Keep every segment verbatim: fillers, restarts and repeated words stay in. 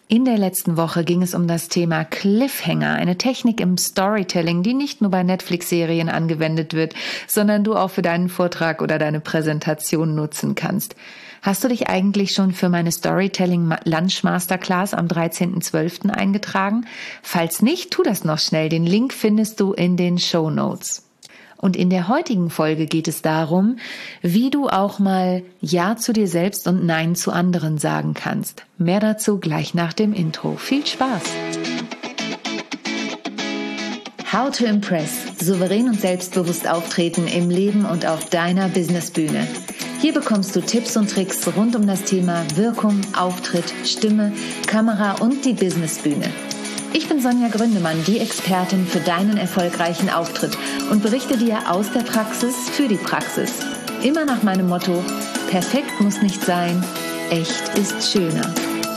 In der letzten Woche ging es um das Thema Cliffhanger, eine Technik im Storytelling, die nicht nur bei Netflix-Serien angewendet wird, sondern du auch für deinen Vortrag oder deine Präsentation nutzen kannst. Hast du dich eigentlich schon für meine Storytelling Lunch Masterclass am dreizehnten zwölften eingetragen? Falls nicht, tu das noch schnell. Den Link findest du in den Shownotes. Und in der heutigen Folge geht es darum, wie du auch mal Ja zu dir selbst und Nein zu anderen sagen kannst. Mehr dazu gleich nach dem Intro. Viel Spaß! How to Impress. Souverän und selbstbewusst auftreten im Leben und auf deiner Businessbühne. Hier bekommst du Tipps und Tricks rund um das Thema Wirkung, Auftritt, Stimme, Kamera und die Businessbühne. Ich bin Sonja Gründemann, die Expertin für deinen erfolgreichen Auftritt und berichte dir aus der Praxis für die Praxis. Immer nach meinem Motto: Perfekt muss nicht sein, echt ist schöner.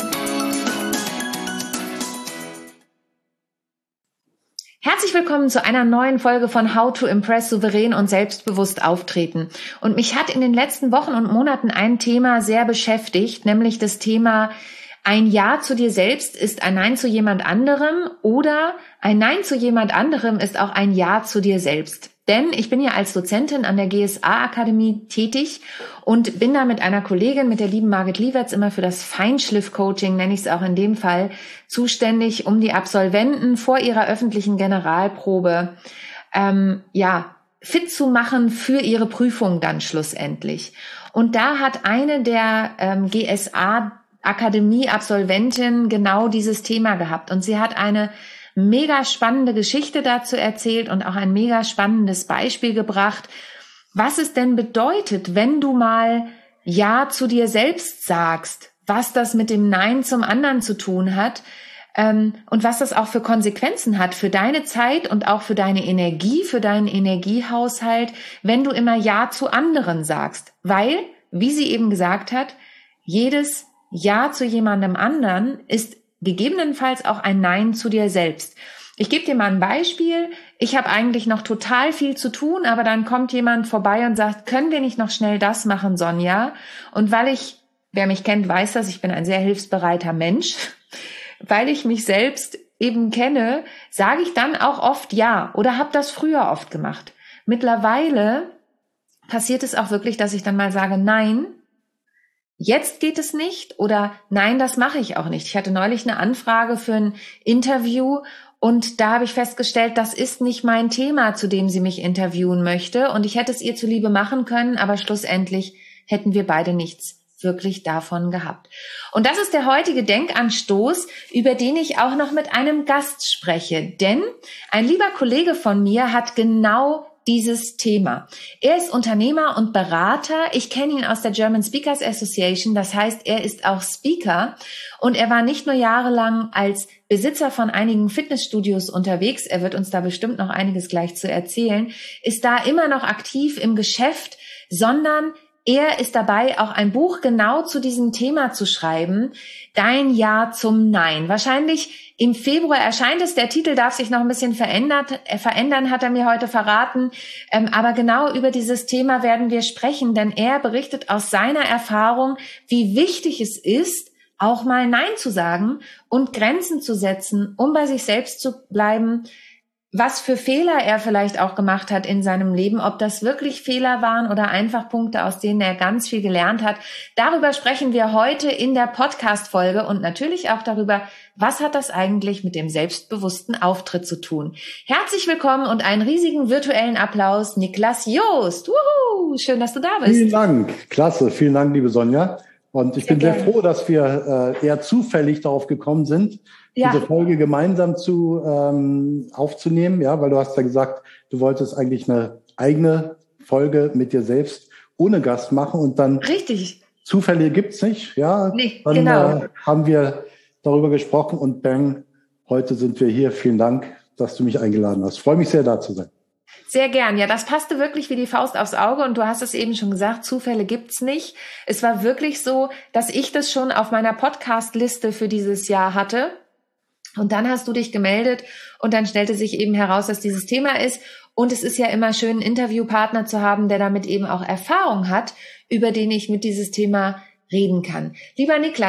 Herzlich willkommen zu einer neuen Folge von How to Impress, souverän und selbstbewusst auftreten. Und mich hat in den letzten Wochen und Monaten ein Thema sehr beschäftigt, nämlich das Thema: Ein Ja zu dir selbst ist ein Nein zu jemand anderem oder ein Nein zu jemand anderem ist auch ein Ja zu dir selbst. Denn ich bin ja als Dozentin an der G S A-Akademie tätig und bin da mit einer Kollegin, mit der lieben Margit Liewertz, immer für das Feinschliff-Coaching, nenne ich es auch in dem Fall, zuständig, um die Absolventen vor ihrer öffentlichen Generalprobe ähm, ja fit zu machen für ihre Prüfung dann schlussendlich. Und da hat eine der ähm, G S A Akademie-Absolventin genau dieses Thema gehabt. Und sie hat eine mega spannende Geschichte dazu erzählt und auch ein mega spannendes Beispiel gebracht, was es denn bedeutet, wenn du mal Ja zu dir selbst sagst, was das mit dem Nein zum anderen zu tun hat ähm, und was das auch für Konsequenzen hat für deine Zeit und auch für deine Energie, für deinen Energiehaushalt, wenn du immer Ja zu anderen sagst. Weil, wie sie eben gesagt hat, jedes Ja zu jemandem anderen ist gegebenenfalls auch ein Nein zu dir selbst. Ich gebe dir mal ein Beispiel. Ich habe eigentlich noch total viel zu tun, aber dann kommt jemand vorbei und sagt, können wir nicht noch schnell das machen, Sonja? Und weil ich, wer mich kennt, weiß das, ich bin ein sehr hilfsbereiter Mensch, weil ich mich selbst eben kenne, sage ich dann auch oft Ja oder habe das früher oft gemacht. Mittlerweile passiert es auch wirklich, dass ich dann mal sage, nein, jetzt geht es nicht oder nein, das mache ich auch nicht. Ich hatte neulich eine Anfrage für ein Interview und da habe ich festgestellt, das ist nicht mein Thema, zu dem sie mich interviewen möchte und ich hätte es ihr zuliebe machen können, aber schlussendlich hätten wir beide nichts wirklich davon gehabt. Und das ist der heutige Denkanstoß, über den ich auch noch mit einem Gast spreche, denn ein lieber Kollege von mir hat genau dieses Thema. Er ist Unternehmer und Berater. Ich kenne ihn aus der German Speakers Association. Das heißt, er ist auch Speaker und er war nicht nur jahrelang als Besitzer von einigen Fitnessstudios unterwegs. Er wird uns da bestimmt noch einiges gleich zu erzählen. Ist da immer noch aktiv im Geschäft, sondern er ist dabei, auch ein Buch genau zu diesem Thema zu schreiben. Dein Ja zum Nein. Wahrscheinlich im Februar erscheint es. Der Titel darf sich noch ein bisschen verändert, äh, verändern, hat er mir heute verraten. Ähm, aber genau über dieses Thema werden wir sprechen, denn er berichtet aus seiner Erfahrung, wie wichtig es ist, auch mal Nein zu sagen und Grenzen zu setzen, um bei sich selbst zu bleiben, was für Fehler er vielleicht auch gemacht hat in seinem Leben, ob das wirklich Fehler waren oder einfach Punkte, aus denen er ganz viel gelernt hat. Darüber sprechen wir heute in der Podcast-Folge und natürlich auch darüber, was hat das eigentlich mit dem selbstbewussten Auftritt zu tun. Herzlich willkommen und einen riesigen virtuellen Applaus, Niklas Joost. Wuhu, schön, dass du da bist. Vielen Dank, klasse, vielen Dank, liebe Sonja. Und ich sehr bin gerne. sehr froh, dass wir äh, eher zufällig darauf gekommen sind, ja. diese Folge gemeinsam zu ähm, aufzunehmen, ja, weil du hast ja gesagt, du wolltest eigentlich eine eigene Folge mit dir selbst ohne Gast machen und dann richtig Zufälle gibt's nicht, ja. Nee, dann genau. äh, haben wir darüber gesprochen und bang, heute sind wir hier. Vielen Dank, dass du mich eingeladen hast. Ich freue mich sehr, da zu sein. Sehr gern. Ja, das passte wirklich wie die Faust aufs Auge und du hast es eben schon gesagt, Zufälle gibt's nicht. Es war wirklich so, dass ich das schon auf meiner Podcast-Liste für dieses Jahr hatte und dann hast du dich gemeldet und dann stellte sich eben heraus, dass dieses Thema ist und es ist ja immer schön, einen Interviewpartner zu haben, der damit eben auch Erfahrung hat, über den ich mit dieses Thema reden kann. Lieber Niklas,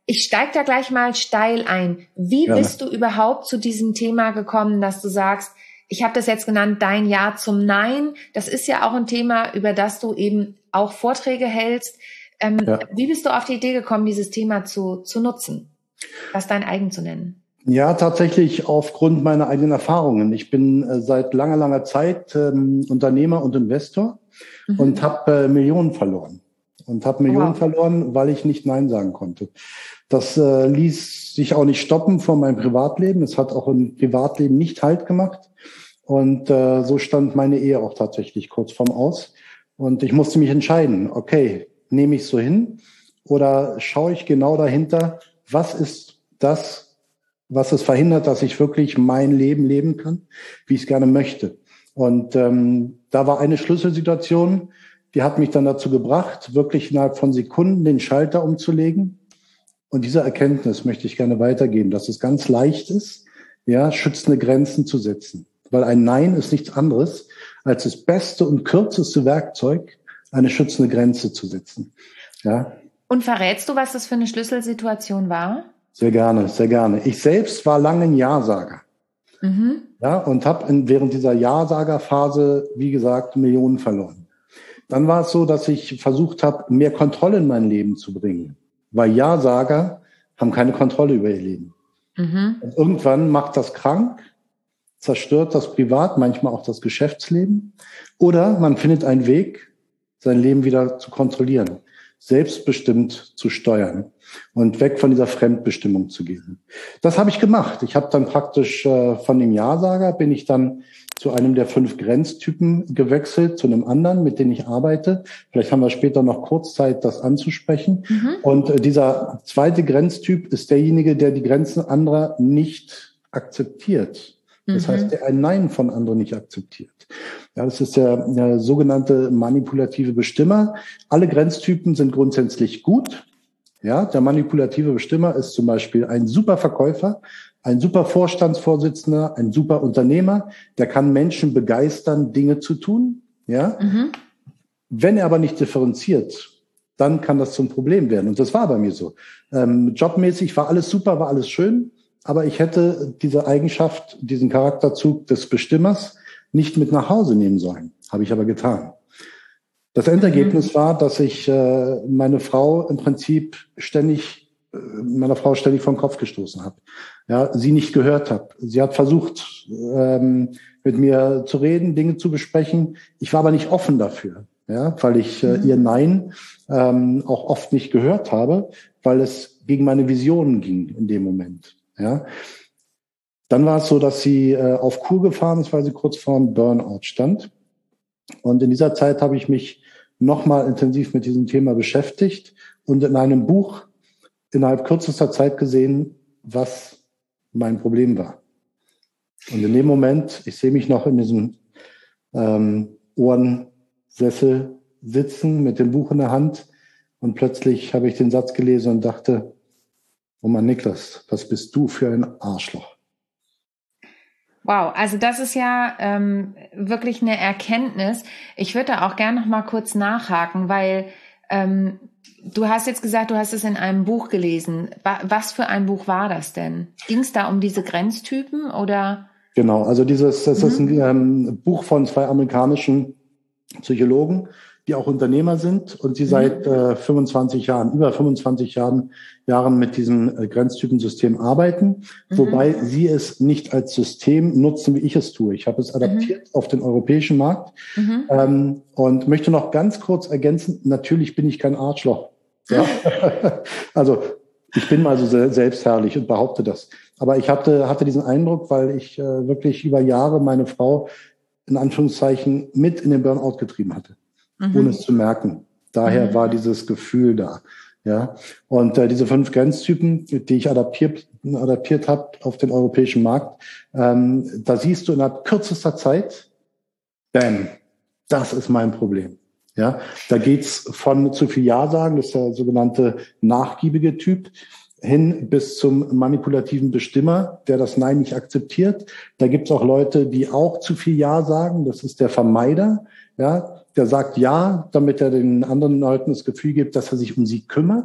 ich steige da gleich mal steil ein. Wie ja. bist du überhaupt zu diesem Thema gekommen, dass du sagst, ich habe das jetzt genannt, dein Ja zum Nein. Das ist ja auch ein Thema, über das du eben auch Vorträge hältst. Ähm, ja. Wie bist du auf die Idee gekommen, dieses Thema zu, zu nutzen, das dein eigen zu nennen? Ja, tatsächlich aufgrund meiner eigenen Erfahrungen. Ich bin äh, seit langer, langer Zeit ähm, Unternehmer und Investor mhm. und habe äh, Millionen verloren. Und habe Millionen wow. verloren, weil ich nicht Nein sagen konnte. Das äh, ließ sich auch nicht stoppen von meinem Privatleben. Es hat auch im Privatleben nicht Halt gemacht. Und äh, so stand meine Ehe auch tatsächlich kurz vorm Aus. Und ich musste mich entscheiden, okay, nehme ich so hin oder schaue ich genau dahinter, was ist das, was es verhindert, dass ich wirklich mein Leben leben kann, wie ich es gerne möchte. Und ähm, da war eine Schlüsselsituation, die hat mich dann dazu gebracht, wirklich innerhalb von Sekunden den Schalter umzulegen. Und diese Erkenntnis möchte ich gerne weitergeben, dass es ganz leicht ist, ja, schützende Grenzen zu setzen. Weil ein Nein ist nichts anderes, als das beste und kürzeste Werkzeug, eine schützende Grenze zu setzen. Ja. Und verrätst du, was das für eine Schlüsselsituation war? Sehr gerne, sehr gerne. Ich selbst war lange ein Ja-Sager. Mhm. Ja, und habe während dieser Ja-Sager-Phase, wie gesagt, Millionen verloren. Dann war es so, dass ich versucht habe, mehr Kontrolle in mein Leben zu bringen. Weil Ja-Sager haben keine Kontrolle über ihr Leben. Mhm. Und irgendwann macht das krank, zerstört das Privat, manchmal auch das Geschäftsleben. Oder man findet einen Weg, sein Leben wieder zu kontrollieren, selbstbestimmt zu steuern und weg von dieser Fremdbestimmung zu gehen. Das habe ich gemacht. Ich habe dann praktisch äh, von dem Ja-Sager bin ich dann zu einem der fünf Grenztypen gewechselt, zu einem anderen, mit dem ich arbeite. Vielleicht haben wir später noch kurz Zeit, das anzusprechen. Mhm. Und äh, dieser zweite Grenztyp ist derjenige, der die Grenzen anderer nicht akzeptiert. Das mhm. heißt, der ein Nein von anderen nicht akzeptiert. Ja, das ist der, der sogenannte manipulative Bestimmer. Alle Grenztypen sind grundsätzlich gut. Ja, der manipulative Bestimmer ist zum Beispiel ein super Verkäufer, ein super Vorstandsvorsitzender, ein super Unternehmer. Der kann Menschen begeistern, Dinge zu tun. Ja, mhm. wenn er aber nicht differenziert, dann kann das zum Problem werden. Und das war bei mir so. Ähm, jobmäßig war alles super, war alles schön. Aber ich hätte diese Eigenschaft, diesen Charakterzug des Bestimmers nicht mit nach Hause nehmen sollen. Habe ich aber getan. Das Endergebnis mhm. war, dass ich äh, meine Frau im Prinzip ständig, äh, meiner Frau ständig vom Kopf gestoßen habe. Ja, sie nicht gehört habe. Sie hat versucht, ähm, mit mir zu reden, Dinge zu besprechen. Ich war aber nicht offen dafür, ja, weil ich äh, mhm. ihr Nein ähm, auch oft nicht gehört habe, weil es gegen meine Visionen ging in dem Moment. Ja, dann war es so, dass sie äh, auf Kur gefahren ist, weil sie kurz vor einem Burnout stand. Und in dieser Zeit habe ich mich nochmal intensiv mit diesem Thema beschäftigt und in einem Buch innerhalb kürzester Zeit gesehen, was mein Problem war. Und in dem Moment, ich sehe mich noch in diesem ähm, Ohrensessel sitzen mit dem Buch in der Hand und plötzlich habe ich den Satz gelesen und dachte, oh Mann, Niklas, was bist du für ein Arschloch? Wow, also das ist ja ähm, wirklich eine Erkenntnis. Ich würde da auch gerne noch mal kurz nachhaken, weil ähm, du hast jetzt gesagt, du hast es in einem Buch gelesen. Was für ein Buch war das denn? Ging es da um diese Grenztypen oder? Genau, also dieses, das mhm. ist ein ähm, Buch von zwei amerikanischen Psychologen, die auch Unternehmer sind und die mhm. seit äh, fünfundzwanzig Jahren, über fünfundzwanzig Jahren, Jahren mit diesem äh, Grenztypensystem arbeiten, mhm. wobei sie es nicht als System nutzen, wie ich es tue. Ich habe es adaptiert mhm. auf den europäischen Markt mhm. ähm, und möchte noch ganz kurz ergänzen, natürlich bin ich kein Arschloch. Ja? Also ich bin mal so selbstherrlich und behaupte das. Aber ich hatte, hatte diesen Eindruck, weil ich äh, wirklich über Jahre meine Frau in Anführungszeichen mit in den Burnout getrieben hatte. Mhm. Ohne es zu merken. Daher mhm. war dieses Gefühl da. Ja. Und äh, diese fünf Grenztypen, die ich adaptiert, adaptiert habe auf den europäischen Markt, ähm, da siehst du innerhalb kürzester Zeit, bam, das ist mein Problem. Ja. Da geht's von zu viel Ja sagen, das ist der sogenannte nachgiebige Typ, hin bis zum manipulativen Bestimmer, der das Nein nicht akzeptiert. Da gibt's auch Leute, die auch zu viel Ja sagen, das ist der Vermeider. Ja, der sagt Ja, damit er den anderen Leuten das Gefühl gibt, dass er sich um sie kümmert.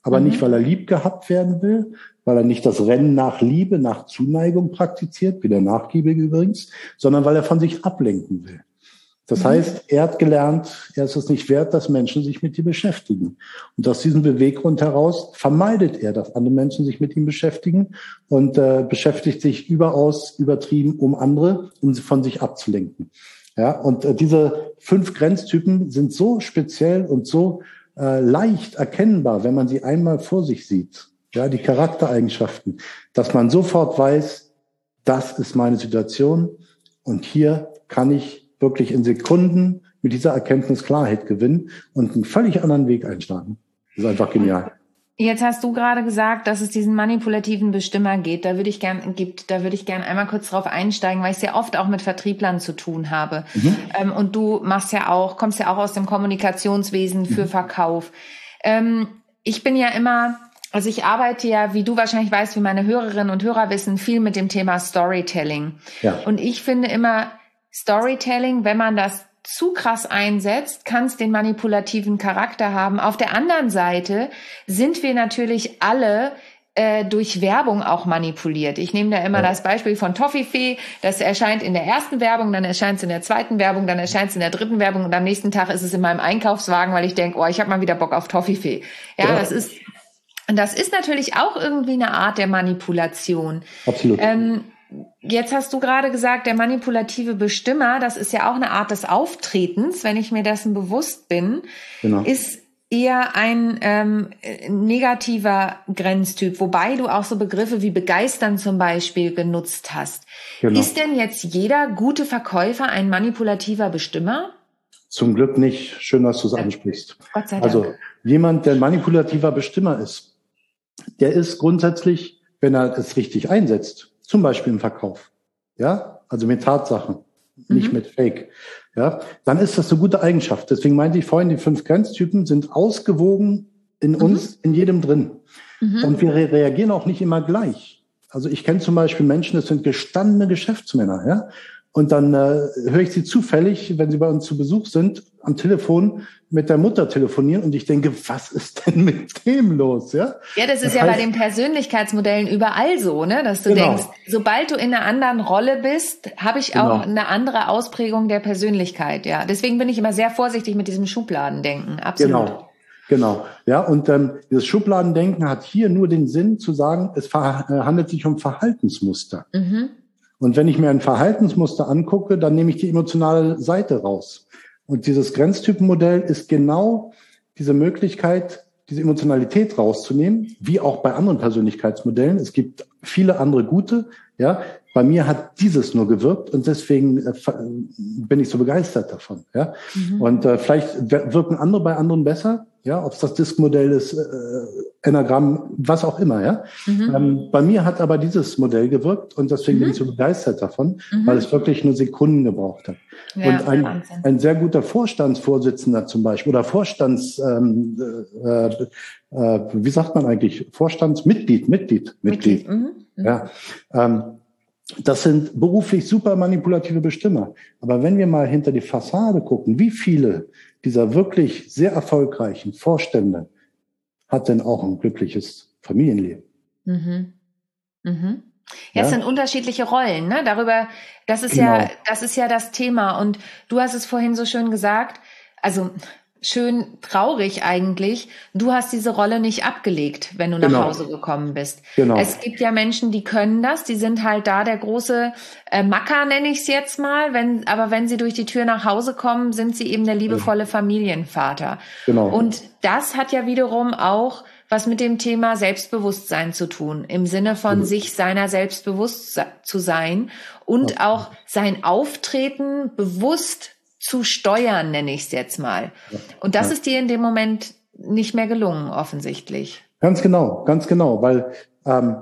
aber Mhm. nicht, weil er lieb gehabt werden will, weil er nicht das Rennen nach Liebe, nach Zuneigung praktiziert, wie der Nachgiebige übrigens, sondern weil er von sich ablenken will. Das Mhm. heißt, er hat gelernt, er ist es nicht wert, dass Menschen sich mit ihm beschäftigen. Und aus diesem Beweggrund heraus vermeidet er, dass andere Menschen sich mit ihm beschäftigen und äh, beschäftigt sich überaus übertrieben um andere, um sie von sich abzulenken. Ja, und äh, diese fünf Grenztypen sind so speziell und so äh, leicht erkennbar, wenn man sie einmal vor sich sieht. Ja, die Charaktereigenschaften, dass man sofort weiß, das ist meine Situation und hier kann ich wirklich in Sekunden mit dieser Erkenntnis Klarheit gewinnen und einen völlig anderen Weg einschlagen. Das ist einfach genial. Jetzt hast du gerade gesagt, dass es diesen manipulativen Bestimmer geht. Da würde ich gern, gibt, da würde ich gern einmal kurz drauf einsteigen, weil ich sehr oft auch mit Vertrieblern zu tun habe. Mhm. Ähm, und du machst ja auch, kommst ja auch aus dem Kommunikationswesen für mhm. Verkauf. Ähm, ich bin ja immer, also ich arbeite ja, wie du wahrscheinlich weißt, wie meine Hörerinnen und Hörer wissen, viel mit dem Thema Storytelling. Ja. Und ich finde immer, Storytelling, wenn man das zu krass einsetzt, kann es den manipulativen Charakter haben. Auf der anderen Seite sind wir natürlich alle äh, durch Werbung auch manipuliert. Ich nehme da immer ja. das Beispiel von Toffifee. Das erscheint in der ersten Werbung, dann erscheint es in der zweiten Werbung, dann erscheint es in der dritten Werbung und am nächsten Tag ist es in meinem Einkaufswagen, weil ich denke, oh, ich habe mal wieder Bock auf Toffifee. Ja, ja, das ist das ist natürlich auch irgendwie eine Art der Manipulation. Absolut. Ähm, Jetzt hast du gerade gesagt, der manipulative Bestimmer, das ist ja auch eine Art des Auftretens, wenn ich mir dessen bewusst bin, genau. ist eher ein ähm, negativer Grenztyp, wobei du auch so Begriffe wie begeistern zum Beispiel genutzt hast. Genau. Ist denn jetzt jeder gute Verkäufer ein manipulativer Bestimmer? Zum Glück nicht. Schön, dass du es ansprichst. Gott sei Dank. Also jemand, der ein manipulativer Bestimmer ist, der ist grundsätzlich, wenn er es richtig einsetzt, zum Beispiel im Verkauf, ja, also mit Tatsachen, mhm. nicht mit Fake, ja, dann ist das eine gute Eigenschaft. Deswegen meinte ich vorhin, die fünf Grenztypen sind ausgewogen in mhm. uns, in jedem drin. Mhm. Und wir re- reagieren auch nicht immer gleich. Also ich kenne zum Beispiel Menschen, das sind gestandene Geschäftsmänner, ja, und dann äh, höre ich sie zufällig, wenn sie bei uns zu Besuch sind, am Telefon mit der Mutter telefonieren und ich denke, was ist denn mit dem los? Ja, ja, das ist das ja heißt, bei den Persönlichkeitsmodellen überall so, ne, dass du genau. denkst, sobald du in einer anderen Rolle bist, habe ich genau. auch eine andere Ausprägung der Persönlichkeit. Ja, deswegen bin ich immer sehr vorsichtig mit diesem Schubladendenken. Absolut. Genau. Genau, ja, und ähm, dieses Schubladendenken hat hier nur den Sinn zu sagen, es ver- äh, handelt sich um Verhaltensmuster. Mhm. Und wenn ich mir ein Verhaltensmuster angucke, dann nehme ich die emotionale Seite raus. Und dieses Grenztypenmodell ist genau diese Möglichkeit, diese Emotionalität rauszunehmen, wie auch bei anderen Persönlichkeitsmodellen. Es gibt viele andere gute, ja. Bei mir hat dieses nur gewirkt und deswegen äh, bin ich so begeistert davon, ja. Mhm. Und äh, vielleicht wirken andere bei anderen besser, ja, ob es das Disk-Modell ist, äh, Enneagramm, was auch immer, ja. Mhm. Ähm, bei mir hat aber dieses Modell gewirkt und deswegen mhm. bin ich so begeistert davon, mhm. weil es wirklich nur Sekunden gebraucht hat. Ja, und ein, ein sehr guter Vorstandsvorsitzender zum Beispiel oder Vorstands, ähm, äh, äh, wie sagt man eigentlich, Vorstandsmitglied, Mitglied, Mitglied, Mitglied. Mhm. Mhm. Ja, ähm, das sind beruflich super manipulative Bestimmer. Aber wenn wir mal hinter die Fassade gucken, wie viele dieser wirklich sehr erfolgreichen Vorstände hat denn auch ein glückliches Familienleben? Mhm. Mhm. Ja, es ja? sind unterschiedliche Rollen, ne? Darüber, das ist genau. ja, das ist ja das Thema. Und du hast es vorhin so schön gesagt, also schön traurig eigentlich, du hast diese Rolle nicht abgelegt, wenn du nach genau. Hause gekommen bist. Genau. Es gibt ja Menschen, die können das, die sind halt da der große äh, Macker, nenne ich es jetzt mal, wenn, aber wenn sie durch die Tür nach Hause kommen, sind sie eben der liebevolle Familienvater. Genau. Und das hat ja wiederum auch was mit dem Thema Selbstbewusstsein zu tun, im Sinne von mhm. sich seiner selbstbewusst zu sein und ja. auch sein Auftreten bewusst zu steuern, nenne ich es jetzt mal. Und das ja. ist dir in dem Moment nicht mehr gelungen, offensichtlich. Ganz genau, ganz genau, weil ähm,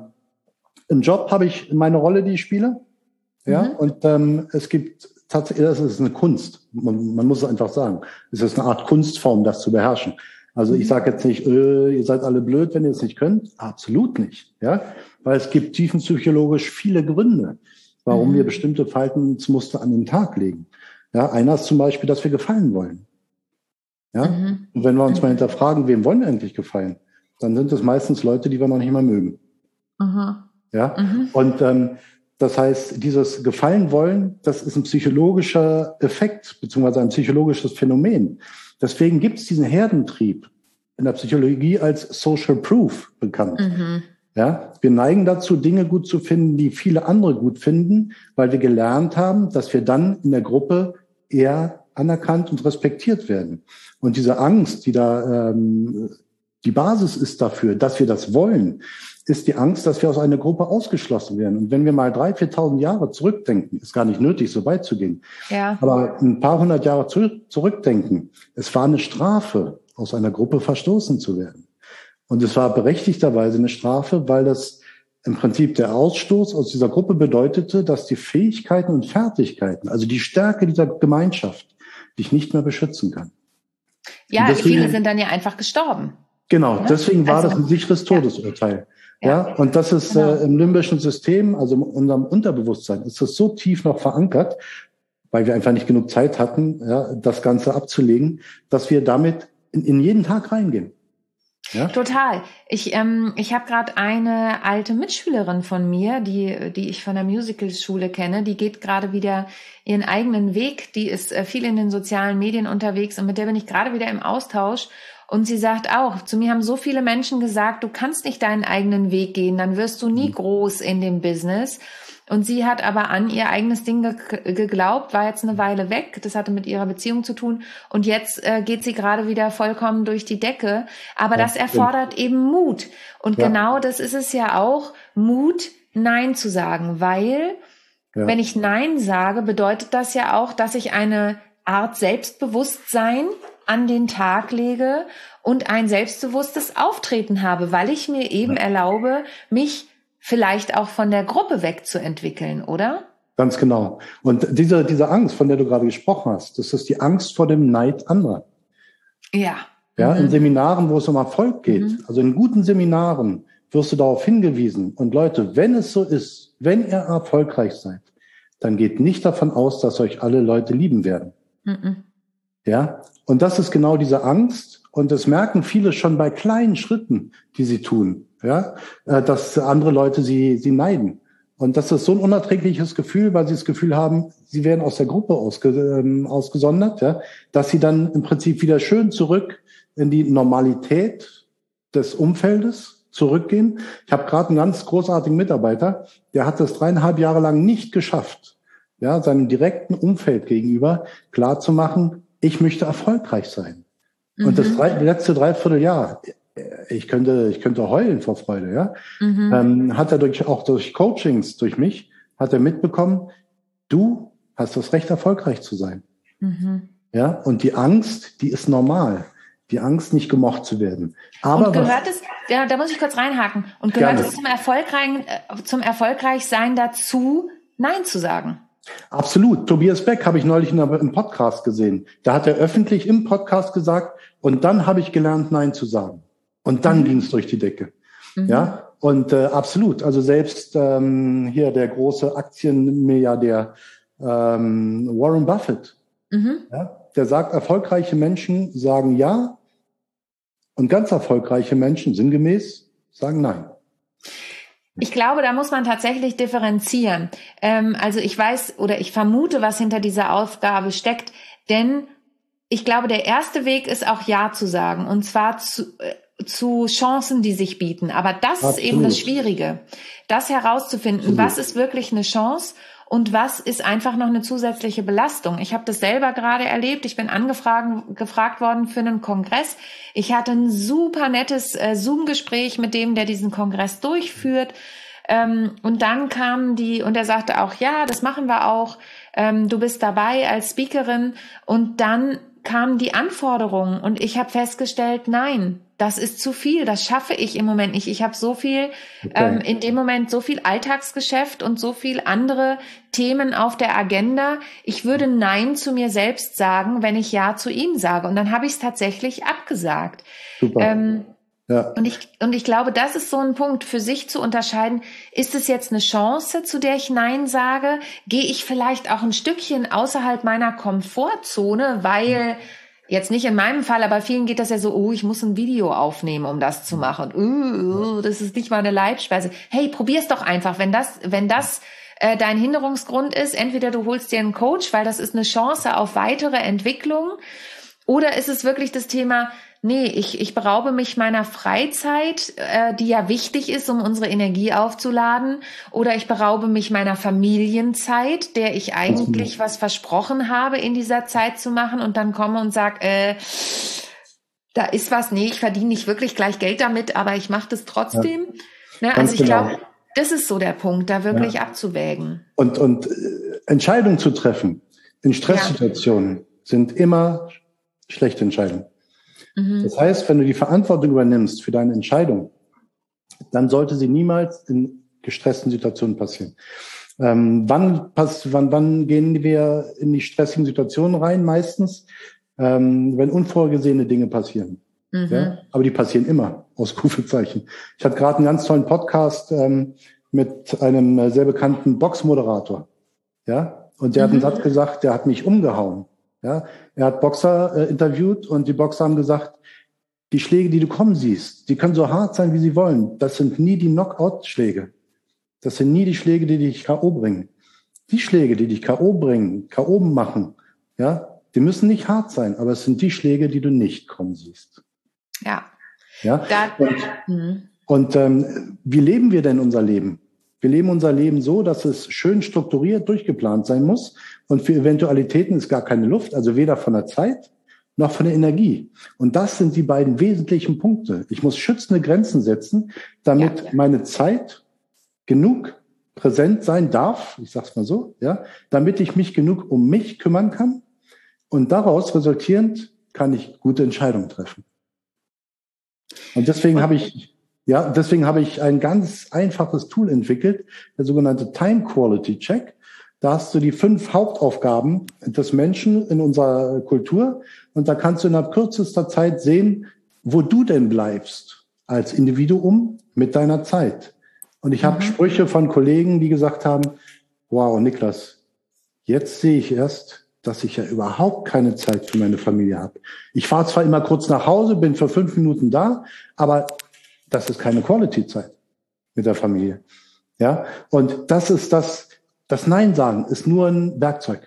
im Job habe ich meine Rolle, die ich spiele, ja, mhm. und ähm, es gibt tatsächlich, das ist eine Kunst, man, man muss es einfach sagen, es ist eine Art Kunstform, das zu beherrschen. Also ich sage jetzt nicht, äh, ihr seid alle blöd, wenn ihr es nicht könnt. Absolut nicht, ja, weil es gibt tiefenpsychologisch viele Gründe, warum mhm. wir bestimmte Verhaltensmuster an den Tag legen. Ja, einer ist zum Beispiel, dass wir gefallen wollen. Ja, mhm. und wenn wir uns mal hinterfragen, wem wollen wir eigentlich gefallen? dann sind es meistens Leute, die wir noch nicht mal mögen. Mhm. Ja, mhm. Und ähm, das heißt, dieses Gefallen wollen, das ist ein psychologischer Effekt, beziehungsweise ein psychologisches Phänomen. Deswegen gibt es diesen Herdentrieb in der Psychologie als Social Proof bekannt. Mhm. Ja, wir neigen dazu, Dinge gut zu finden, die viele andere gut finden, weil wir gelernt haben, dass wir dann in der Gruppe eher anerkannt und respektiert werden. Und diese Angst, die da ähm, die Basis ist dafür, dass wir das wollen, ist die Angst, dass wir aus einer Gruppe ausgeschlossen werden. Und wenn wir mal drei, viertausend Jahre zurückdenken, ist gar nicht nötig, so weit zu gehen, ja. aber ein paar hundert Jahre zu, zurückdenken, es war eine Strafe, aus einer Gruppe verstoßen zu werden. Und es war berechtigterweise eine Strafe, weil das im Prinzip der Ausstoß aus dieser Gruppe bedeutete, dass die Fähigkeiten und Fertigkeiten, also die Stärke dieser Gemeinschaft, dich nicht mehr beschützen kann. Ja, deswegen, viele sind dann ja einfach gestorben. Genau, ja? deswegen war also, das ein sicheres Todesurteil. Ja, ja und das ist genau. äh, im limbischen System, also in unserem Unterbewusstsein, ist das so tief noch verankert, weil wir einfach nicht genug Zeit hatten, ja, das Ganze abzulegen, dass wir damit in, in jeden Tag reingehen. Ja? Total. Ich ähm, ich habe gerade eine alte Mitschülerin von mir, die die ich von der Musicalschule kenne, die geht gerade wieder ihren eigenen Weg, die ist äh, viel in den sozialen Medien unterwegs und mit der bin ich gerade wieder im Austausch und sie sagt auch, zu mir haben so viele Menschen gesagt, du kannst nicht deinen eigenen Weg gehen, dann wirst du nie groß in dem Business. Und sie hat aber an ihr eigenes Ding ge- geglaubt, war jetzt eine Weile weg. Das hatte mit ihrer Beziehung zu tun. Und jetzt äh, geht sie gerade wieder vollkommen durch die Decke. Aber ja, das erfordert stimmt. eben Mut. Und ja. genau das ist es ja auch, Mut, Nein zu sagen. Weil, ja. wenn ich Nein sage, bedeutet das ja auch, dass ich eine Art Selbstbewusstsein an den Tag lege und ein selbstbewusstes Auftreten habe, weil ich mir eben ja. erlaube, mich vielleicht auch von der Gruppe wegzuentwickeln, oder? Ganz genau. Und diese, diese Angst, von der du gerade gesprochen hast, das ist die Angst vor dem Neid anderer. Ja. Ja, mhm. in Seminaren, wo es um Erfolg geht, mhm. also in guten Seminaren, wirst du darauf hingewiesen. Und Leute, wenn es so ist, wenn ihr erfolgreich seid, dann geht nicht davon aus, dass euch alle Leute lieben werden. Mhm. Ja, und das ist genau diese Angst. Und das merken viele schon bei kleinen Schritten, die sie tun. Ja, dass andere Leute sie, sie neiden. Und das ist so ein unerträgliches Gefühl, weil sie das Gefühl haben, sie werden aus der Gruppe ausge, ähm, ausgesondert, ja, dass sie dann im Prinzip wieder schön zurück in die Normalität des Umfeldes zurückgehen. Ich habe gerade einen ganz großartigen Mitarbeiter, der hat das dreieinhalb Jahre lang nicht geschafft, ja, seinem direkten Umfeld gegenüber klarzumachen, ich möchte erfolgreich sein. Mhm. Und das drei, letzte Dreivierteljahr, ich könnte, ich könnte heulen vor Freude, ja. Mhm. Ähm, hat er durch, auch durch Coachings, durch mich, hat er mitbekommen, du hast das Recht, erfolgreich zu sein. Mhm. Ja, und die Angst, die ist normal. Die Angst, nicht gemocht zu werden. Aber und gehört was, es, ja, da muss ich kurz reinhaken, und gehört gerne. es zum erfolgreichen, zum Erfolgreichsein dazu, Nein zu sagen? Absolut. Tobias Beck habe ich neulich in einem Podcast gesehen. Da hat er öffentlich im Podcast gesagt, und dann habe ich gelernt, Nein zu sagen. Und dann mhm. ging es durch die Decke. Mhm. Ja, und äh, absolut. Also selbst ähm, hier der große Aktienmilliardär ähm, Warren Buffett, mhm. ja, der sagt, erfolgreiche Menschen sagen Ja und ganz erfolgreiche Menschen, sinngemäß, sagen Nein. Ich glaube, da muss man tatsächlich differenzieren. Ähm, also ich weiß oder ich vermute, was hinter dieser Aufgabe steckt, denn ich glaube, der erste Weg ist auch Ja zu sagen, und zwar zu, äh, zu Chancen, die sich bieten. Aber das Absolut. ist eben das Schwierige, das herauszufinden, Absolut. was ist wirklich eine Chance und was ist einfach noch eine zusätzliche Belastung. Ich habe das selber gerade erlebt. Ich bin angefragt gefragt worden für einen Kongress. Ich hatte ein super nettes äh, Zoom-Gespräch mit dem, der diesen Kongress durchführt. Ähm, und dann kam die, und er sagte auch, ja, das machen wir auch. Ähm, du bist dabei als Speakerin. Und dann kamen die Anforderungen und ich habe festgestellt, nein, das ist zu viel, das schaffe ich im Moment nicht. Ich habe so viel, okay. ähm, in dem Moment so viel Alltagsgeschäft und so viel andere Themen auf der Agenda. Ich würde Nein zu mir selbst sagen, wenn ich Ja zu ihm sage. Und dann habe ich es tatsächlich abgesagt. Super. Ähm, ja. Und ich, und ich glaube, das ist so ein Punkt, für sich zu unterscheiden. Ist es jetzt eine Chance, zu der ich Nein sage? Gehe ich vielleicht auch ein Stückchen außerhalb meiner Komfortzone, weil Jetzt nicht in meinem Fall, aber vielen geht das ja so, oh, ich muss ein Video aufnehmen, um das zu machen. Uh, uh, das ist nicht meine Leibspeise. Hey, probier's doch einfach. Wenn das, wenn das äh, dein Hinderungsgrund ist, entweder du holst dir einen Coach, weil das ist eine Chance auf weitere Entwicklung, oder ist es wirklich das Thema, nee, ich, ich beraube mich meiner Freizeit, äh, die ja wichtig ist, um unsere Energie aufzuladen, oder ich beraube mich meiner Familienzeit, der ich eigentlich was versprochen habe, in dieser Zeit zu machen, und dann komme und sag, äh, da ist was, nee, ich verdiene nicht wirklich gleich Geld damit, aber ich mache das trotzdem. Ja, ne, also ich genau. glaube, das ist so der Punkt, da wirklich ja. abzuwägen. Und, und äh, Entscheidungen zu treffen in Stresssituationen ja. sind immer schlechte Entscheidungen. Mhm. Das heißt, wenn du die Verantwortung übernimmst für deine Entscheidung, dann sollte sie niemals in gestressten Situationen passieren. Ähm, wann, pass, wann, wann gehen wir in die stressigen Situationen rein? Meistens, ähm, wenn unvorgesehene Dinge passieren. Mhm. Ja? Aber die passieren immer, Ausrufezeichen. Ich hatte gerade einen ganz tollen Podcast ähm, mit einem sehr bekannten Boxmoderator. Ja? Und der mhm. hat einen Satz gesagt, der hat mich umgehauen. Ja, er hat Boxer äh, interviewt und die Boxer haben gesagt, die Schläge, die du kommen siehst, die können so hart sein, wie sie wollen. Das sind nie die Knockout-Schläge. Das sind nie die Schläge, die dich K O bringen. Die Schläge, die dich K O bringen, K O machen, ja, die müssen nicht hart sein, aber es sind die Schläge, die du nicht kommen siehst. Ja. Ja. Und, mhm. und ähm, wie leben wir denn unser Leben? Wir leben unser Leben so, dass es schön strukturiert, durchgeplant sein muss. Und für Eventualitäten ist gar keine Luft, also weder von der Zeit noch von der Energie. Und das sind die beiden wesentlichen Punkte. Ich muss schützende Grenzen setzen, damit ja, ja. meine Zeit genug präsent sein darf, ich sag's mal so, ja, damit ich mich genug um mich kümmern kann. Und daraus resultierend kann ich gute Entscheidungen treffen. Und deswegen habe ich Ja, deswegen habe ich ein ganz einfaches Tool entwickelt, der sogenannte Time Quality Check. Da hast du die fünf Hauptaufgaben des Menschen in unserer Kultur und da kannst du innerhalb kürzester Zeit sehen, wo du denn bleibst als Individuum mit deiner Zeit. Und ich mhm. habe Sprüche von Kollegen, die gesagt haben, wow, Niklas, jetzt sehe ich erst, dass ich ja überhaupt keine Zeit für meine Familie habe. Ich fahre zwar immer kurz nach Hause, bin für fünf Minuten da, aber das ist keine Quality-Zeit mit der Familie. Ja, und das ist das, das Nein sagen ist nur ein Werkzeug.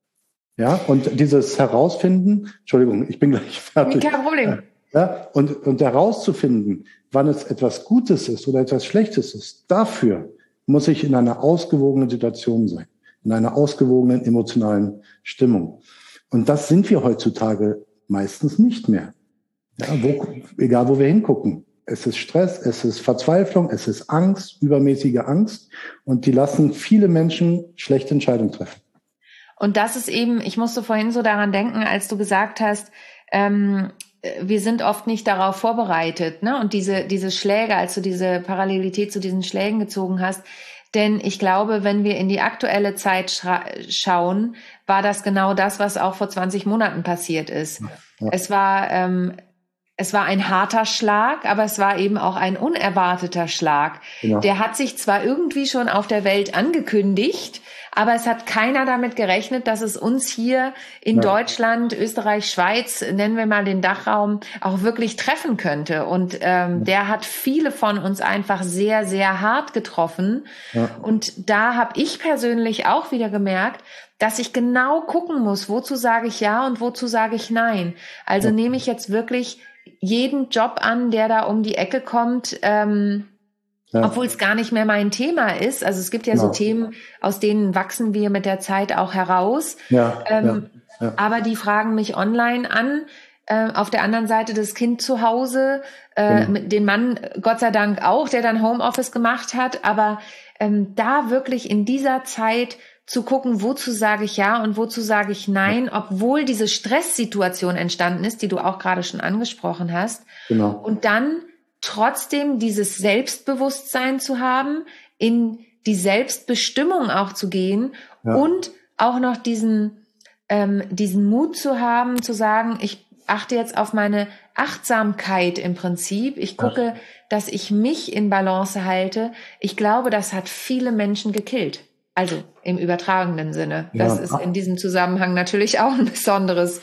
Ja, und dieses Herausfinden, Entschuldigung, ich bin gleich fertig. Kein Problem. Ja, und, und herauszufinden, wann es etwas Gutes ist oder etwas Schlechtes ist, dafür muss ich in einer ausgewogenen Situation sein, in einer ausgewogenen emotionalen Stimmung. Und das sind wir heutzutage meistens nicht mehr. Ja, wo, egal wo wir hingucken. Es ist Stress, es ist Verzweiflung, es ist Angst, übermäßige Angst. Und die lassen viele Menschen schlechte Entscheidungen treffen. Und das ist eben, ich musste vorhin so daran denken, als du gesagt hast, ähm, wir sind oft nicht darauf vorbereitet, ne? Und diese, diese Schläge, als du diese Parallelität zu diesen Schlägen gezogen hast. Denn ich glaube, wenn wir in die aktuelle Zeit schra- schauen, war das genau das, was auch vor zwanzig Monaten passiert ist. Ja, ja. Es war, ähm, Es war ein harter Schlag, aber es war eben auch ein unerwarteter Schlag. Genau. Der hat sich zwar irgendwie schon auf der Welt angekündigt, aber es hat keiner damit gerechnet, dass es uns hier in ja. Deutschland, Österreich, Schweiz, nennen wir mal den Dachraum, auch wirklich treffen könnte. Und ähm, ja. der hat viele von uns einfach sehr, sehr hart getroffen. Ja. Und da habe ich persönlich auch wieder gemerkt, dass ich genau gucken muss, wozu sage ich ja und wozu sage ich nein. Also ja. nehme ich jetzt wirklich jeden Job an, der da um die Ecke kommt, ähm, ja. obwohl es gar nicht mehr mein Thema ist. Also es gibt ja, ja so Themen, aus denen wachsen wir mit der Zeit auch heraus. Ja, ähm, ja, ja. Aber die fragen mich online an. Äh, auf der anderen Seite das Kind zu Hause, äh, genau. den Mann Gott sei Dank auch, der dann Homeoffice gemacht hat. Aber ähm, da wirklich in dieser Zeit zu gucken, wozu sage ich ja und wozu sage ich nein, obwohl diese Stresssituation entstanden ist, die du auch gerade schon angesprochen hast. Genau. Und dann trotzdem dieses Selbstbewusstsein zu haben, in die Selbstbestimmung auch zu gehen ja. und auch noch diesen, ähm, diesen Mut zu haben, zu sagen, ich achte jetzt auf meine Achtsamkeit im Prinzip. Ich gucke, ja. dass ich mich in Balance halte. Ich glaube, das hat viele Menschen gekillt. Also im übertragenen Sinne. Das ja. ist in diesem Zusammenhang natürlich auch ein besonderes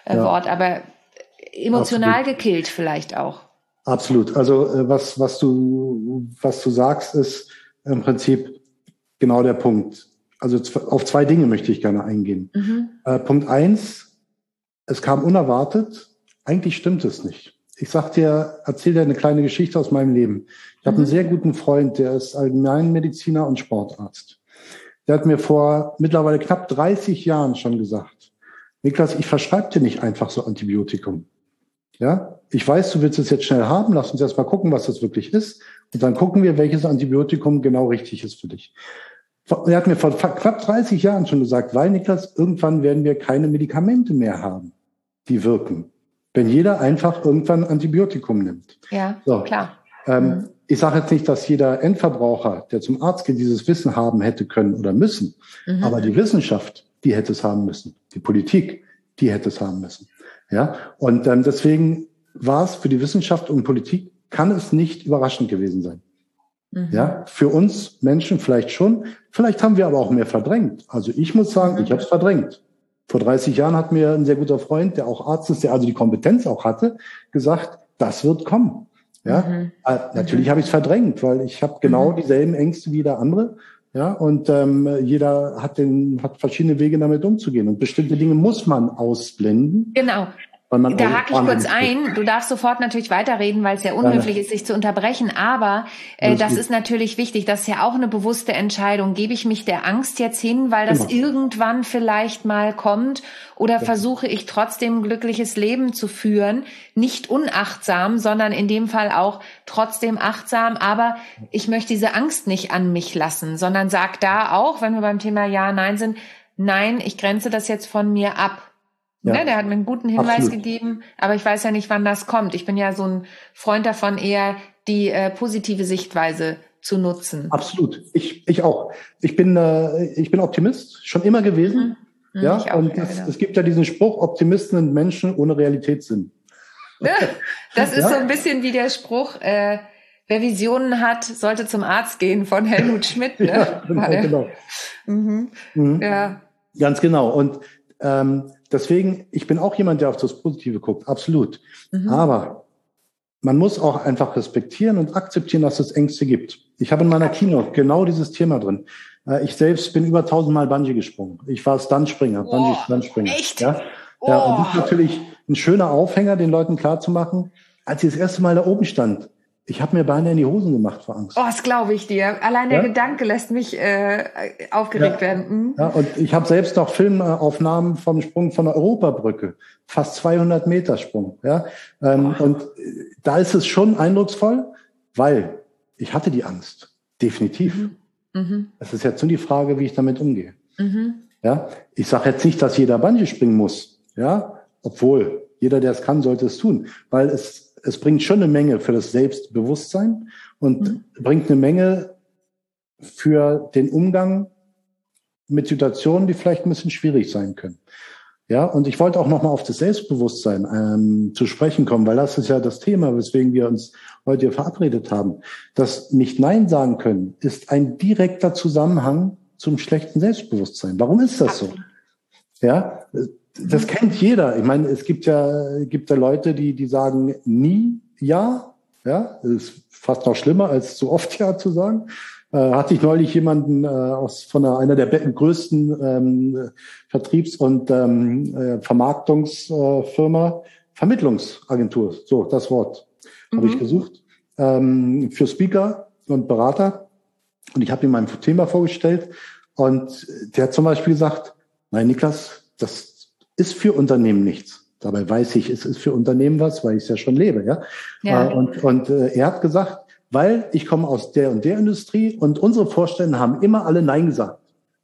äh, ja. Wort, aber emotional Absolut. Gekillt vielleicht auch. Absolut. Also äh, was was du was du sagst, ist im Prinzip genau der Punkt. Also auf zwei Dinge möchte ich gerne eingehen. Mhm. Äh, Punkt eins, es kam unerwartet. Eigentlich stimmt es nicht. Ich sag dir, erzähl dir eine kleine Geschichte aus meinem Leben. Ich mhm. habe einen sehr guten Freund, der ist Allgemeinmediziner und Sportarzt. Der hat mir vor mittlerweile knapp dreißig Jahren schon gesagt, Niklas, ich verschreibe dir nicht einfach so Antibiotikum. Ja, ich weiß, du willst es jetzt schnell haben. Lass uns erst mal gucken, was das wirklich ist. Und dann gucken wir, welches Antibiotikum genau richtig ist für dich. Er hat mir vor knapp dreißig Jahren schon gesagt, weil, Niklas, irgendwann werden wir keine Medikamente mehr haben, die wirken. Wenn jeder einfach irgendwann Antibiotikum nimmt. Ja, so. Klar. Ähm, mhm. Ich sage jetzt nicht, dass jeder Endverbraucher, der zum Arzt geht, dieses Wissen haben hätte können oder müssen. Mhm. Aber die Wissenschaft, die hätte es haben müssen. Die Politik, die hätte es haben müssen. Ja, und ähm, deswegen war es für die Wissenschaft und Politik, kann es nicht überraschend gewesen sein. Mhm. Ja, für uns Menschen vielleicht schon. Vielleicht haben wir aber auch mehr verdrängt. Also ich muss sagen, mhm. ich habe es verdrängt. Vor dreißig Jahren hat mir ein sehr guter Freund, der auch Arzt ist, der also die Kompetenz auch hatte, gesagt, das wird kommen. Ja, mhm. äh, natürlich mhm. habe ich es verdrängt, weil ich habe genau mhm. dieselben Ängste wie der andere. Ja, und ähm, jeder hat den hat verschiedene Wege, damit umzugehen. Und bestimmte Dinge muss man ausblenden. Genau. Da hake ich kurz ein. Du darfst sofort natürlich weiterreden, weil es ja unhöflich ja. ist, sich zu unterbrechen. Aber äh, das gut. ist natürlich wichtig. Das ist ja auch eine bewusste Entscheidung. Gebe ich mich der Angst jetzt hin, weil das genau. irgendwann vielleicht mal kommt? Oder ja. versuche ich trotzdem ein glückliches Leben zu führen? Nicht unachtsam, sondern in dem Fall auch trotzdem achtsam. Aber ich möchte diese Angst nicht an mich lassen, sondern sag da auch, wenn wir beim Thema Ja, Nein sind, nein, ich grenze das jetzt von mir ab. Ja. Ne, der hat mir einen guten Hinweis Absolut. gegeben, aber ich weiß ja nicht, wann das kommt. Ich bin ja so ein Freund davon, eher die äh, positive Sichtweise zu nutzen. Absolut. Ich ich auch. Ich bin äh, ich bin Optimist, schon immer gewesen. Mhm. Ja, auch, und ja, es, genau. es gibt ja diesen Spruch: Optimisten sind Menschen ohne Realitätssinn. Das ist ja? so ein bisschen wie der Spruch: äh, Wer Visionen hat, sollte zum Arzt gehen, von Helmut Schmidt. Ne? Ja, genau. genau. Mhm. Mhm. Ja. Ganz genau. Und ähm, deswegen, ich bin auch jemand, der auf das Positive guckt, absolut. Mhm. Aber man muss auch einfach respektieren und akzeptieren, dass es Ängste gibt. Ich habe in meiner Keynote genau dieses Thema drin. Ich selbst bin über tausendmal Bungee gesprungen. Ich war Stuntspringer, oh, Bungee Stuntspringer. Echt? Ja, oh. ja, und das ist natürlich ein schöner Aufhänger, den Leuten klarzumachen. Als ich das erste Mal da oben stand, ich habe mir beinahe in die Hosen gemacht vor Angst. Oh, das glaube ich dir. Allein der ja? Gedanke lässt mich äh, aufgeregt ja. werden. Mhm. Ja, und ich habe selbst noch Filmaufnahmen vom Sprung von der Europabrücke. Fast zweihundert Meter Sprung. Ja? Ähm, oh. Und da ist es schon eindrucksvoll, weil ich hatte die Angst. Definitiv. Mhm. Mhm. Es ist jetzt nur die Frage, wie ich damit umgehe. Mhm. Ja? Ich sage jetzt nicht, dass jeder Bungee springen muss. Ja? Obwohl, jeder, der es kann, sollte es tun. Weil es Es bringt schon eine Menge für das Selbstbewusstsein und mhm. bringt eine Menge für den Umgang mit Situationen, die vielleicht ein bisschen schwierig sein können. Ja, und ich wollte auch nochmal auf das Selbstbewusstsein ähm, zu sprechen kommen, weil das ist ja das Thema, weswegen wir uns heute hier verabredet haben. Das nicht Nein sagen können ist ein direkter Zusammenhang zum schlechten Selbstbewusstsein. Warum ist das so? Ja, das kennt jeder. Ich meine, es gibt ja, gibt ja Leute, die, die sagen nie ja. Ja, das ist fast noch schlimmer, als zu oft ja zu sagen. Äh, hatte ich neulich jemanden äh, aus von einer, einer der größten ähm, Vertriebs- und ähm, äh, Vermarktungsfirma, äh, Vermittlungsagentur, so das Wort mhm. habe ich gesucht, ähm, für Speaker und Berater. Und ich habe ihm mein Thema vorgestellt und der hat zum Beispiel gesagt, nein, Niklas, das ist für Unternehmen nichts. Dabei weiß ich, es ist für Unternehmen was, weil ich es ja schon lebe, ja. ja. Und, und äh, er hat gesagt, weil ich komme aus der und der Industrie und unsere Vorstände haben immer alle Nein gesagt.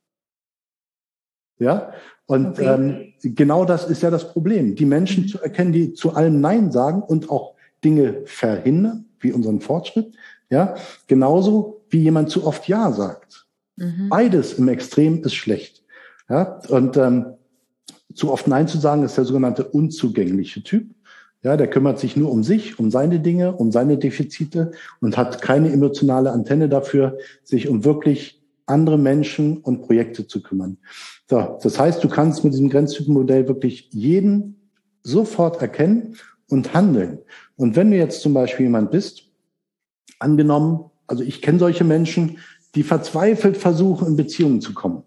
Ja. Und okay. ähm, genau das ist ja das Problem, die Menschen mhm. zu erkennen, die zu allem Nein sagen und auch Dinge verhindern, wie unseren Fortschritt, ja. Genauso wie jemand zu oft Ja sagt. Mhm. Beides im Extrem ist schlecht. Ja. Und ähm, zu oft Nein zu sagen, ist der sogenannte unzugängliche Typ. Ja, der kümmert sich nur um sich, um seine Dinge, um seine Defizite und hat keine emotionale Antenne dafür, sich um wirklich andere Menschen und Projekte zu kümmern. So, das heißt, du kannst mit diesem Grenztypenmodell wirklich jeden sofort erkennen und handeln. Und wenn du jetzt zum Beispiel jemand bist, angenommen, also ich kenne solche Menschen, die verzweifelt versuchen, in Beziehungen zu kommen.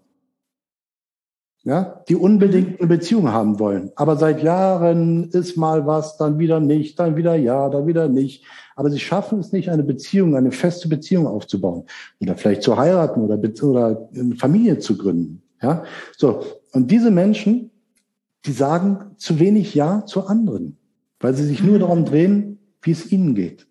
Ja, die unbedingt eine Beziehung haben wollen. Aber seit Jahren ist mal was, dann wieder nicht, dann wieder ja, dann wieder nicht. Aber sie schaffen es nicht, eine Beziehung, eine feste Beziehung aufzubauen. Oder vielleicht zu heiraten oder, oder eine Familie zu gründen. Ja, so. Und diese Menschen, die sagen zu wenig Ja zu anderen, weil sie sich nur darum drehen, wie es ihnen geht.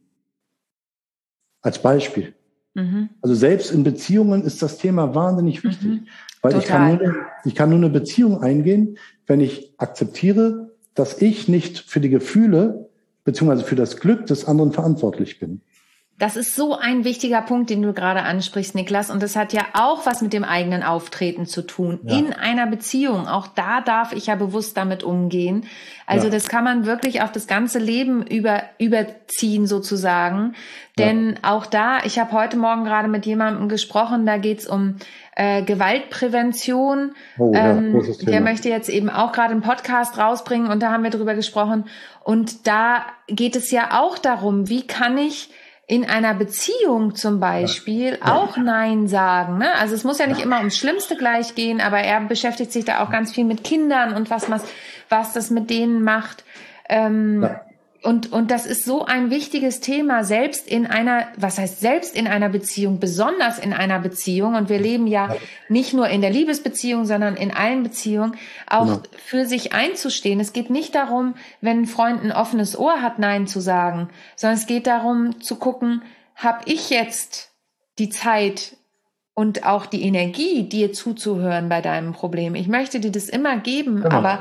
Als Beispiel. Mhm. Also selbst in Beziehungen ist das Thema wahnsinnig wichtig. Mhm. Weil ich kann, nur, ich kann nur eine Beziehung eingehen, wenn ich akzeptiere, dass ich nicht für die Gefühle beziehungsweise für das Glück des anderen verantwortlich bin. Das ist so ein wichtiger Punkt, den du gerade ansprichst, Niklas. Und das hat ja auch was mit dem eigenen Auftreten zu tun. Ja. In einer Beziehung. Auch da darf ich ja bewusst damit umgehen. Also ja. Das kann man wirklich auf das ganze Leben über, überziehen sozusagen. Denn ja. auch da, ich habe heute Morgen gerade mit jemandem gesprochen, da geht's um äh, Gewaltprävention. Oh, ja, ähm, der möchte jetzt eben auch gerade einen Podcast rausbringen und da haben wir drüber gesprochen. Und da geht es ja auch darum, wie kann ich in einer Beziehung zum Beispiel ja. auch Nein sagen. Ne? Also es muss ja nicht immer ums Schlimmste gleich gehen, aber er beschäftigt sich da auch ganz viel mit Kindern und was, was, was das mit denen macht. Ähm, ja. Und, und das ist so ein wichtiges Thema, selbst in einer, was heißt selbst in einer Beziehung, besonders in einer Beziehung. Und wir leben ja nicht nur in der Liebesbeziehung, sondern in allen Beziehungen, auch genau. für sich einzustehen. Es geht nicht darum, wenn ein Freund ein offenes Ohr hat, Nein zu sagen, sondern es geht darum zu gucken, habe ich jetzt die Zeit und auch die Energie, dir zuzuhören bei deinem Problem. Ich möchte dir das immer geben, genau. aber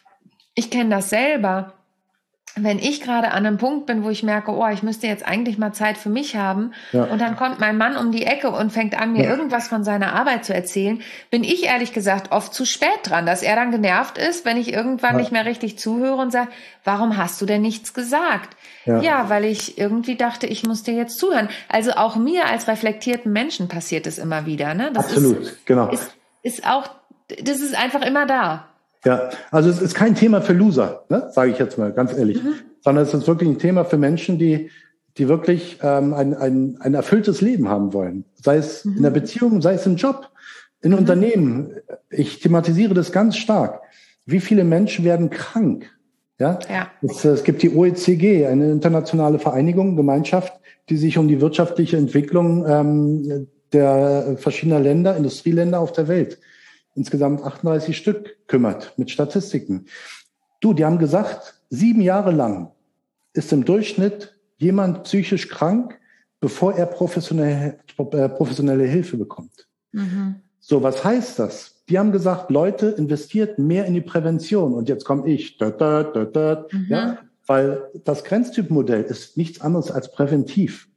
ich kenne das selber. Wenn ich gerade an einem Punkt bin, wo ich merke, oh, ich müsste jetzt eigentlich mal Zeit für mich haben, ja. und dann kommt mein Mann um die Ecke und fängt an, mir ja. irgendwas von seiner Arbeit zu erzählen, bin ich ehrlich gesagt oft zu spät dran, dass er dann genervt ist, wenn ich irgendwann ja. nicht mehr richtig zuhöre und sage, warum hast du denn nichts gesagt? Ja. ja, weil ich irgendwie dachte, ich muss dir jetzt zuhören. Also auch mir als reflektierten Menschen passiert es immer wieder. Ne? Das Absolut, ist, genau. Ist, ist auch, das ist einfach immer da. Ja, also es ist kein Thema für Loser, ne, sage ich jetzt mal ganz ehrlich, mhm. sondern es ist wirklich ein Thema für Menschen, die die wirklich ähm, ein, ein, ein erfülltes Leben haben wollen. Sei es mhm. in der Beziehung, sei es im Job, in mhm. Unternehmen. Ich thematisiere das ganz stark. Wie viele Menschen werden krank? Ja, ja. Es, es gibt die O E C G, eine internationale Vereinigung, Gemeinschaft, die sich um die wirtschaftliche Entwicklung ähm, der verschiedener Länder, Industrieländer auf der Welt, insgesamt achtunddreißig Stück, kümmert mit Statistiken. Du, die haben gesagt, sieben Jahre lang ist im Durchschnitt jemand psychisch krank, bevor er professionelle, äh, professionelle Hilfe bekommt. Mhm. So, was heißt das? Die haben gesagt, Leute, investiert mehr in die Prävention. Und jetzt komme ich, da, da, da, da, mhm. ja, weil das Grenztypmodell ist nichts anderes als präventiv.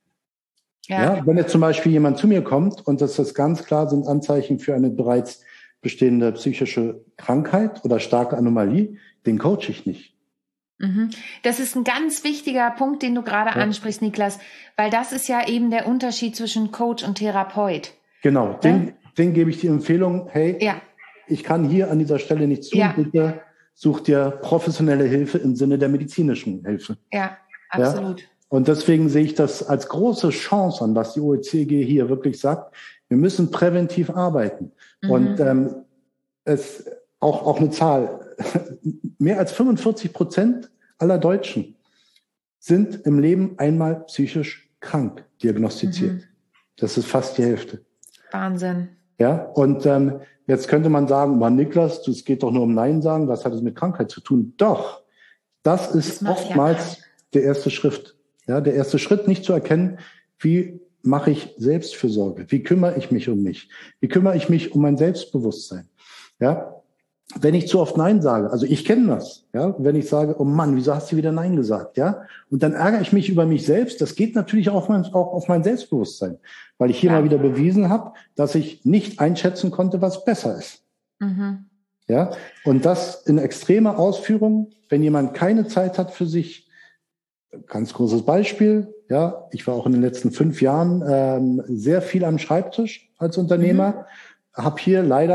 Ja. Ja, wenn jetzt zum Beispiel jemand zu mir kommt und das ist ganz klar sind Anzeichen für eine bereits bestehende psychische Krankheit oder starke Anomalie, den coache ich nicht. Das ist ein ganz wichtiger Punkt, den du gerade ja. ansprichst, Niklas, weil das ist ja eben der Unterschied zwischen Coach und Therapeut. Genau, den, ja? den gebe ich die Empfehlung, hey, ja. ich kann hier an dieser Stelle nichts tun, ja. bitte such dir professionelle Hilfe im Sinne der medizinischen Hilfe. Ja, absolut. Ja? Und deswegen sehe ich das als große Chance an, was die O E C G hier wirklich sagt. Wir müssen präventiv arbeiten. Mhm. Und ähm, es auch auch eine Zahl: Mehr als fünfundvierzig Prozent aller Deutschen sind im Leben einmal psychisch krank diagnostiziert. Mhm. Das ist fast die Hälfte. Wahnsinn. Ja. Und ähm, jetzt könnte man sagen, Mann, Niklas, es geht doch nur um Nein sagen. Was hat es mit Krankheit zu tun? Doch. Das ist das oftmals ja der erste Schritt. Ja, der erste Schritt, nicht zu erkennen, wie mache ich Selbstfürsorge? Wie kümmere ich mich um mich? Wie kümmere ich mich um mein Selbstbewusstsein? Ja, wenn ich zu oft Nein sage, also ich kenne das, ja, wenn ich sage, oh Mann, wieso hast du wieder Nein gesagt? Ja, und dann ärgere ich mich über mich selbst. Das geht natürlich auch, mein, auch auf mein Selbstbewusstsein, weil ich hier ja. mal wieder bewiesen habe, dass ich nicht einschätzen konnte, was besser ist. Mhm. Ja, und das in extremer Ausführung, wenn jemand keine Zeit hat für sich. Ganz großes Beispiel, ja, ich war auch in den letzten fünf Jahren ähm, sehr viel am Schreibtisch als Unternehmer, mhm. habe hier leider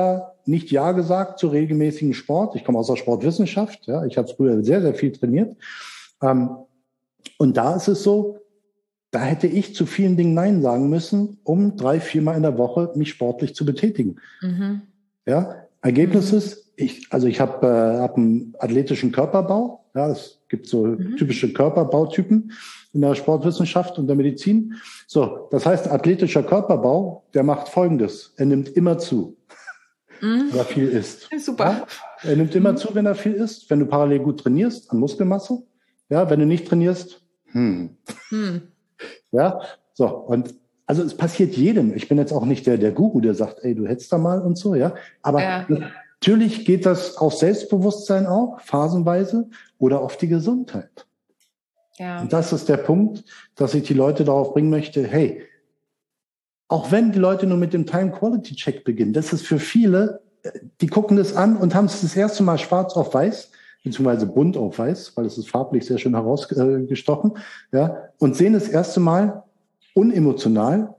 nicht Ja gesagt zu regelmäßigen Sport. Ich komme aus der Sportwissenschaft. Ja, ich habe früher sehr, sehr viel trainiert. Ähm, und da ist es so, da hätte ich zu vielen Dingen Nein sagen müssen, um drei, viermal in der Woche mich sportlich zu betätigen. Mhm. Ja, Ergebnis mhm. ist, ich, also ich habe äh, hab einen athletischen Körperbau. Ja, es gibt so mhm. typische Körperbautypen in der Sportwissenschaft und der Medizin. So, das heißt, athletischer Körperbau, der macht Folgendes. Er nimmt immer zu, mhm. wenn er viel isst. Super. Ja, er nimmt immer mhm. zu, wenn er viel isst. Wenn du parallel gut trainierst, an Muskelmasse. Ja, wenn du nicht trainierst, hm. Hm. Ja, so. Und also es passiert jedem. Ich bin jetzt auch nicht der, der Guru, der sagt, ey, du hättest da mal und so, ja. Aber ja. natürlich geht das auf Selbstbewusstsein auch, phasenweise, oder auf die Gesundheit. Ja. Und das ist der Punkt, dass ich die Leute darauf bringen möchte, hey, auch wenn die Leute nur mit dem Time-Quality-Check beginnen, das ist für viele, die gucken das an und haben es das erste Mal schwarz auf weiß, beziehungsweise bunt auf weiß, weil es ist farblich sehr schön herausgestochen, ja, und sehen das erste Mal unemotional,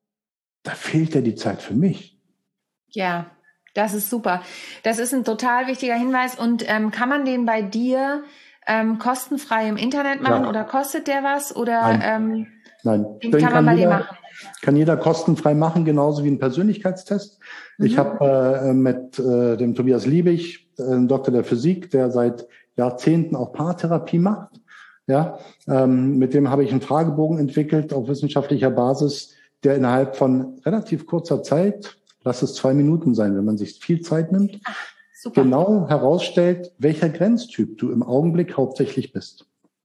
da fehlt ja die Zeit für mich. Ja, das ist super. Das ist ein total wichtiger Hinweis. Und ähm, kann man den bei dir ähm, kostenfrei im Internet machen ja. oder kostet der was? Oder Nein, ähm, Nein. Den kann, kann man bei jeder, dir machen? Kann jeder kostenfrei machen, genauso wie ein Persönlichkeitstest. Mhm. Ich habe äh, mit äh, dem Tobias Liebig, äh, ein Doktor der Physik, der seit Jahrzehnten auch Paartherapie macht. Ja, ähm, mit dem habe ich einen Fragebogen entwickelt auf wissenschaftlicher Basis, der innerhalb von relativ kurzer Zeit, lass es zwei Minuten sein, wenn man sich viel Zeit nimmt, Ach, super. genau herausstellt, welcher Grenztyp du im Augenblick hauptsächlich bist.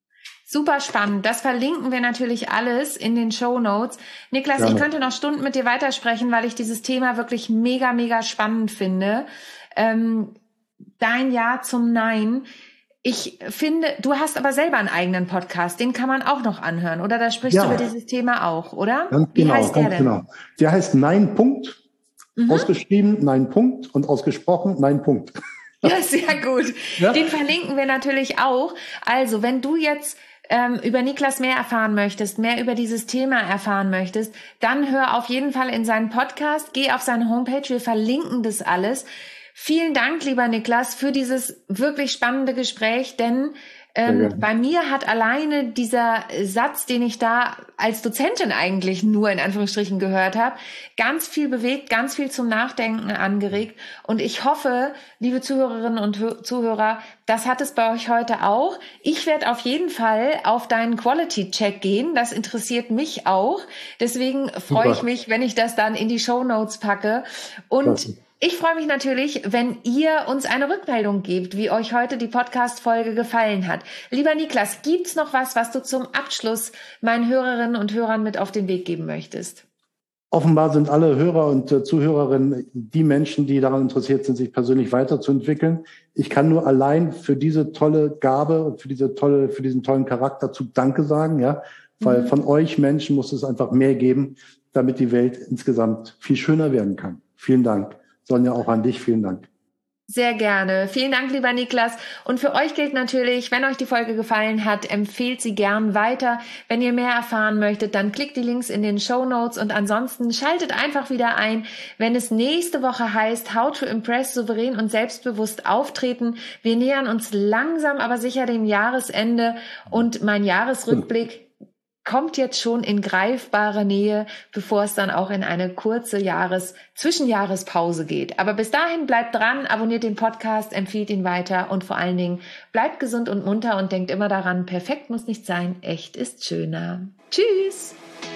Super spannend. Das verlinken wir natürlich alles in den Shownotes. Niklas, Gerne. Ich könnte noch Stunden mit dir weitersprechen, weil ich dieses Thema wirklich mega, mega spannend finde. Ähm, dein Ja zum Nein. Ich finde, du hast aber selber einen eigenen Podcast, den kann man auch noch anhören, oder? Da sprichst ja. du über dieses Thema auch, oder? Ganz Wie genau, heißt der ganz denn? Genau. Der heißt Nein Punkt, mhm. ausgeschrieben Nein Punkt und ausgesprochen Nein Punkt. Ja, sehr gut. Ja? Den verlinken wir natürlich auch. Also, wenn du jetzt ähm, über Niklas mehr erfahren möchtest, mehr über dieses Thema erfahren möchtest, dann hör auf jeden Fall in seinen Podcast, geh auf seine Homepage, wir verlinken das alles. Vielen Dank, lieber Niklas, für dieses wirklich spannende Gespräch, denn ähm, bei mir hat alleine dieser Satz, den ich da als Dozentin eigentlich nur in Anführungsstrichen gehört habe, ganz viel bewegt, ganz viel zum Nachdenken angeregt. Und ich hoffe, liebe Zuhörerinnen und Zuhörer, das hat es bei euch heute auch. Ich werde auf jeden Fall auf deinen Quality-Check gehen. Das interessiert mich auch. Deswegen freue ich mich, wenn ich das dann in die Shownotes packe. Und Klasse. Ich freue mich natürlich, wenn ihr uns eine Rückmeldung gebt, wie euch heute die Podcast-Folge gefallen hat. Lieber Niklas, gibt's noch was, was du zum Abschluss meinen Hörerinnen und Hörern mit auf den Weg geben möchtest? Offenbar sind alle Hörer und äh, Zuhörerinnen die Menschen, die daran interessiert sind, sich persönlich weiterzuentwickeln. Ich kann nur allein für diese tolle Gabe und für diese tolle, für diesen tollen Charakterzug Danke sagen, ja, weil mhm. von euch Menschen muss es einfach mehr geben, damit die Welt insgesamt viel schöner werden kann. Vielen Dank. Sonja, auch an dich, vielen Dank. Sehr gerne. Vielen Dank, lieber Niklas. Und für euch gilt natürlich, wenn euch die Folge gefallen hat, empfehlt sie gern weiter. Wenn ihr mehr erfahren möchtet, dann klickt die Links in den Shownotes und ansonsten schaltet einfach wieder ein, wenn es nächste Woche heißt, How to Impress, souverän und selbstbewusst auftreten. Wir nähern uns langsam, aber sicher dem Jahresende und mein Jahresrückblick kommt jetzt schon in greifbare Nähe, bevor es dann auch in eine kurze Jahres-, Zwischenjahrespause geht. Aber bis dahin bleibt dran, abonniert den Podcast, empfiehlt ihn weiter und vor allen Dingen bleibt gesund und munter und denkt immer daran, perfekt muss nicht sein, echt ist schöner. Tschüss!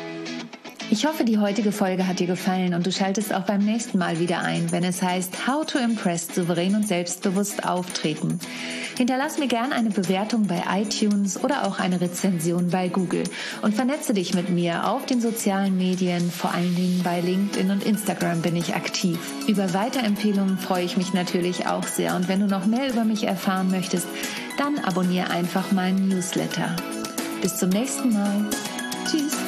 Ich hoffe, die heutige Folge hat dir gefallen und du schaltest auch beim nächsten Mal wieder ein, wenn es heißt How to Impress, souverän und selbstbewusst auftreten. Hinterlass mir gern eine Bewertung bei iTunes oder auch eine Rezension bei Google und vernetze dich mit mir auf den sozialen Medien, vor allen Dingen bei LinkedIn und Instagram bin ich aktiv. Über Weiterempfehlungen freue ich mich natürlich auch sehr und wenn du noch mehr über mich erfahren möchtest, dann abonniere einfach meinen Newsletter. Bis zum nächsten Mal. Tschüss.